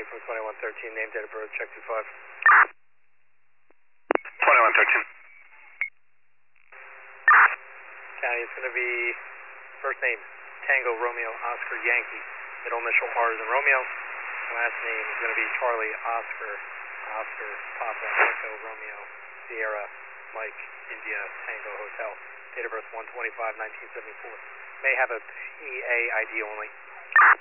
County from 2113, name, date of birth, check 25. 2113. County, it's going to be first name, Tango Romeo Oscar Yankee, middle initial R as in Romeo, last name is going to be Charlie Oscar Papa Echo Romeo Sierra Mike India Tango Hotel, date of birth 1/25/1974. May have a PA ID only.